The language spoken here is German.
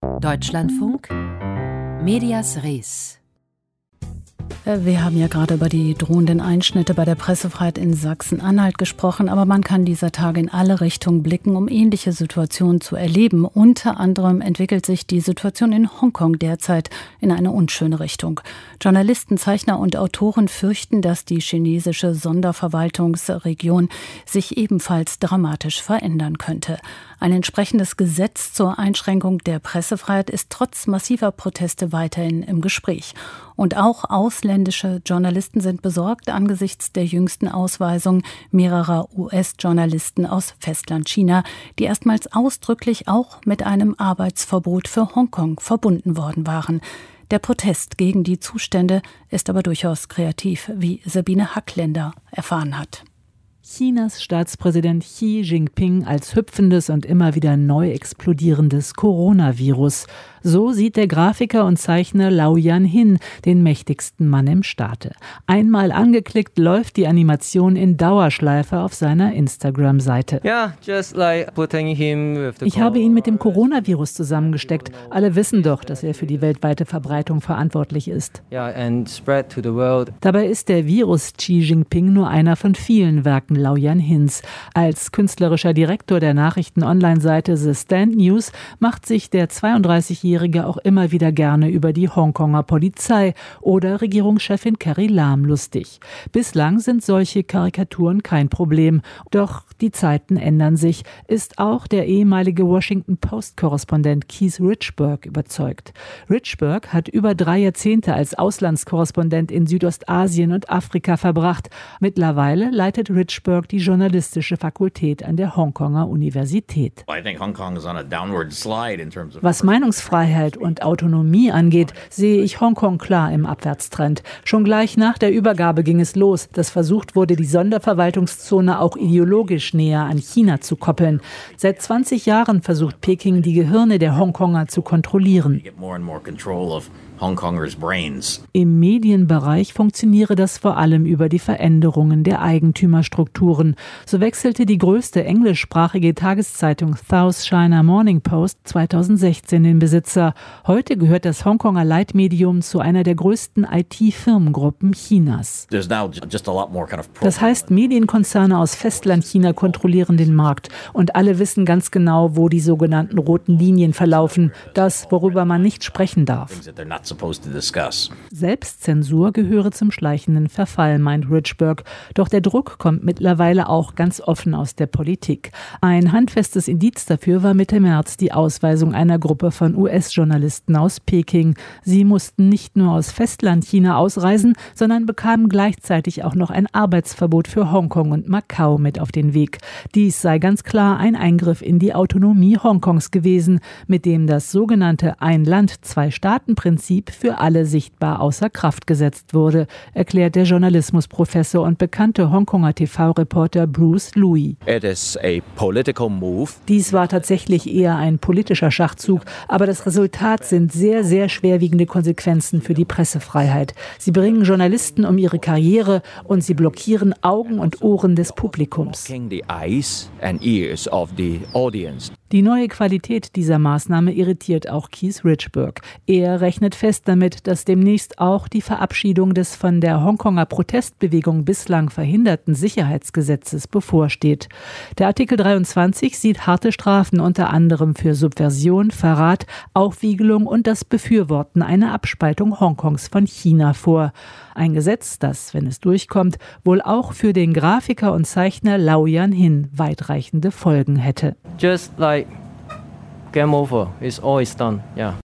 Deutschlandfunk Medias Res. Wir haben ja gerade über die drohenden Einschnitte bei der Pressefreiheit in Sachsen-Anhalt gesprochen, aber man kann dieser Tage in alle Richtungen blicken, um ähnliche Situationen zu erleben. Unter anderem entwickelt sich die Situation in Hongkong derzeit in eine unschöne Richtung. Journalisten, Zeichner und Autoren fürchten, dass die chinesische Sonderverwaltungsregion sich ebenfalls dramatisch verändern könnte. Ein entsprechendes Gesetz zur Einschränkung der Pressefreiheit ist trotz massiver Proteste weiterhin im Gespräch. Und auch ausländische Journalisten sind besorgt angesichts der jüngsten Ausweisung mehrerer US-Journalisten aus Festlandchina, die erstmals ausdrücklich auch mit einem Arbeitsverbot für Hongkong verbunden worden waren. Der Protest gegen die Zustände ist aber durchaus kreativ, wie Sabine Hackländer erfahren hat. Chinas Staatspräsident Xi Jinping als hüpfendes und immer wieder neu explodierendes Coronavirus. So sieht der Grafiker und Zeichner Lau Yan-hin den mächtigsten Mann im Staate. Einmal angeklickt läuft die Animation in Dauerschleife auf seiner Instagram-Seite. Ich habe ihn mit dem Coronavirus zusammengesteckt. Alle wissen doch, dass er für die weltweite Verbreitung verantwortlich ist. Dabei ist der Virus Xi Jinping nur einer von vielen Werken Lau Yan-hins. Als künstlerischer Direktor der Nachrichten-Online-Seite The Stand News macht sich der 32-Jährige auch immer wieder gerne über die Hongkonger Polizei oder Regierungschefin Carrie Lam lustig. Bislang sind solche Karikaturen kein Problem. Doch die Zeiten ändern sich, ist auch der ehemalige Washington-Post-Korrespondent Keith Richburg überzeugt. Richburg hat über 3 Jahrzehnte als Auslandskorrespondent in Südostasien und Afrika verbracht. Mittlerweile leitet Richburg die journalistische Fakultät an der Hongkonger Universität. Was Meinungsfreiheit und Autonomie angeht, sehe ich Hongkong klar im Abwärtstrend. Schon gleich nach der Übergabe ging es los, dass versucht wurde, die Sonderverwaltungszone auch ideologisch näher an China zu koppeln. Seit 20 Jahren versucht Peking, die Gehirne der Hongkonger zu kontrollieren. Im Medienbereich funktioniere das vor allem über die Veränderungen der Eigentümerstrukturen. So wechselte die größte englischsprachige Tageszeitung South China Morning Post 2016 den Besitzer. Heute gehört das Hongkonger Leitmedium zu einer der größten IT-Firmengruppen Chinas. Das heißt, Medienkonzerne aus Festlandchina kontrollieren den Markt und alle wissen ganz genau, wo die sogenannten roten Linien verlaufen, das, worüber man nicht sprechen darf. Selbstzensur gehöre zum schleichenden Verfall, meint Richburg. Doch der Druck kommt mittlerweile auch ganz offen aus der Politik. Ein handfestes Indiz dafür war Mitte März die Ausweisung einer Gruppe von US-Journalisten aus Peking. Sie mussten nicht nur aus Festlandchina ausreisen, sondern bekamen gleichzeitig auch noch ein Arbeitsverbot für Hongkong und Macau mit auf den Weg. Dies sei ganz klar ein Eingriff in die Autonomie Hongkongs gewesen, mit dem das sogenannte Ein-Land-Zwei-Staaten-Prinzip für alle sichtbar außer Kraft gesetzt wurde, erklärt der Journalismusprofessor und bekannte Hongkonger TV-Reporter Bruce Lui. Dies war tatsächlich eher ein politischer Schachzug, aber das Resultat sind sehr, sehr schwerwiegende Konsequenzen für die Pressefreiheit. Sie bringen Journalisten um ihre Karriere und sie blockieren Augen und Ohren des Publikums. Die neue Qualität dieser Maßnahme irritiert auch Keith Richburg. Er rechnet fest damit, dass demnächst auch die Verabschiedung des von der Hongkonger Protestbewegung bislang verhinderten Sicherheitsgesetzes bevorsteht. Der Artikel 23 sieht harte Strafen unter anderem für Subversion, Verrat, Aufwiegelung und das Befürworten einer Abspaltung Hongkongs von China vor. Ein Gesetz, das, wenn es durchkommt, wohl auch für den Grafiker und Zeichner Lau Yan-hin weitreichende Folgen hätte. Just like game over, all is done, yeah.